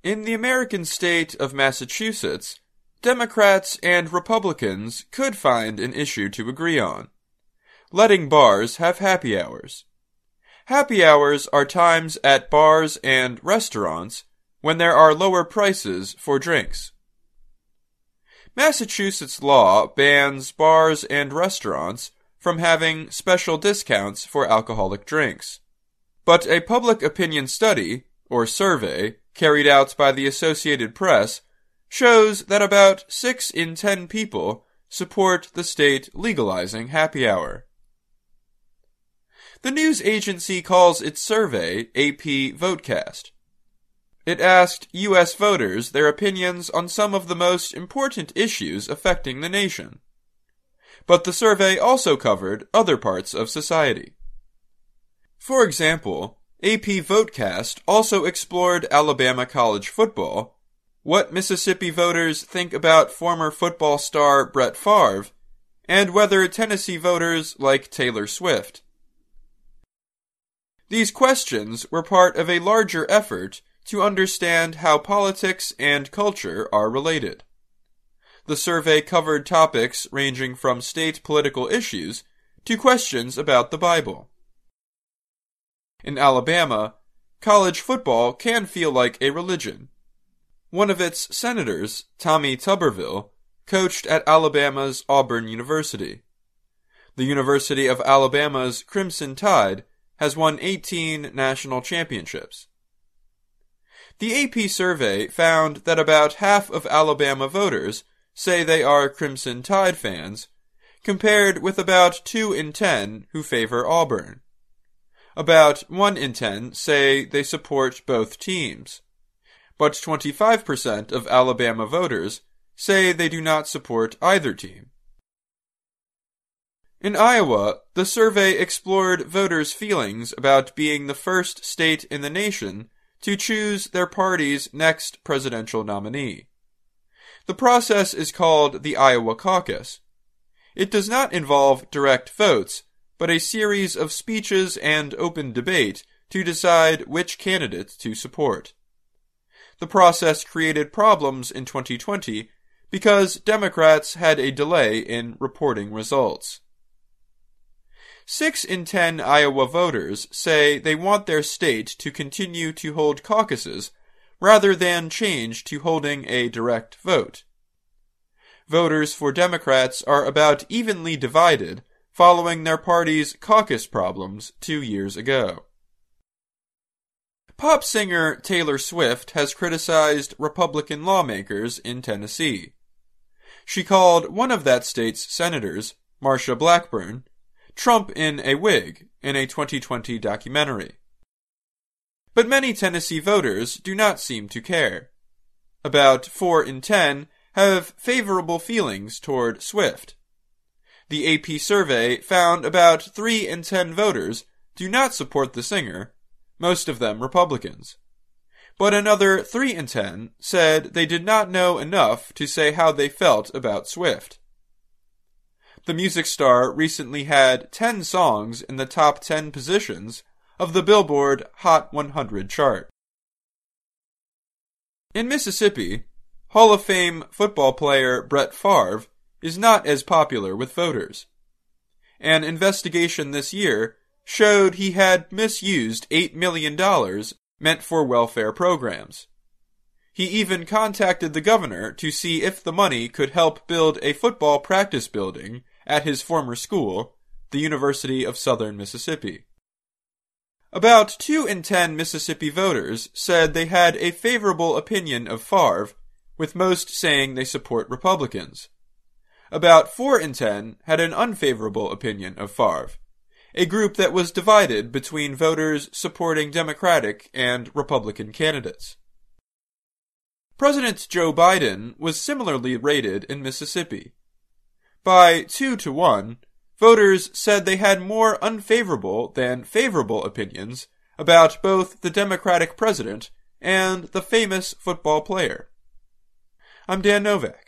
In the American state of Massachusetts, Democrats and Republicans could find an issue to agree on: letting bars have happy hours. Happy hours are times at bars and restaurants when there are lower prices for drinks. Massachusetts law bans bars and restaurants from having special discounts for alcoholic drinks. But a public opinion study, or survey, carried out by the Associated Press shows that about 6 in 10 people support the state legalizing happy hour. The news agency calls its survey AP Votecast. It asked U.S. voters their opinions on some of the most important issues affecting the nation. But the survey also covered other parts of society. For example, AP Votecast also explored Alabama college football, what Mississippi voters think about former football star Brett Favre, and whether Tennessee voters like Taylor Swift. These questions were part of a larger effort to understand how politics and culture are related. The survey covered topics ranging from state political issues to questions about the Bible. In Alabama, college football can feel like a religion. One of its senators, Tommy Tuberville, coached at Alabama's Auburn University. The University of Alabama's Crimson Tide has won 18 national championships. The AP survey found that about half of Alabama voters say they are Crimson Tide fans, compared with about 2 in 10 who favor Auburn. About 1 in 10 say they support both teams, but 25% of Alabama voters say they do not support either team. In Iowa, the survey explored voters' feelings about being the first state in the nation to choose their party's next presidential nominee. The process is called the Iowa Caucus. It does not involve direct votes, but a series of speeches and open debate to decide which candidate to support. The process created problems in 2020 because Democrats had a delay in reporting results. 6 in 10 Iowa voters say they want their state to continue to hold caucuses rather than change to holding a direct vote. Voters for Democrats are about evenly divided following their party's caucus problems 2 years ago. Pop singer Taylor Swift has criticized Republican lawmakers in Tennessee. She called one of that state's senators, Marsha Blackburn, Trump in a wig in a 2020 documentary. But many Tennessee voters do not seem to care. About 4 in 10 have favorable feelings toward Swift. The AP survey found about 3 in 10 voters do not support the singer, most of them Republicans. But another 3 in 10 said they did not know enough to say how they felt about Swift. The music star recently had 10 songs in the top 10 positions of the Billboard Hot 100 chart. In Mississippi, Hall of Fame football player Brett Favre is not as popular with voters. An investigation this year showed he had misused $8 million meant for welfare programs. He even contacted the governor to see if the money could help build a football practice building at his former school, the University of Southern Mississippi. About 2 in 10 Mississippi voters said they had a favorable opinion of Favre, with most saying they support Republicans. About 4 in 10 had an unfavorable opinion of Favre, a group that was divided between voters supporting Democratic and Republican candidates. President Joe Biden was similarly rated in Mississippi. By 2-1, voters said they had more unfavorable than favorable opinions about both the Democratic president and the famous football player. I'm Dan Novak.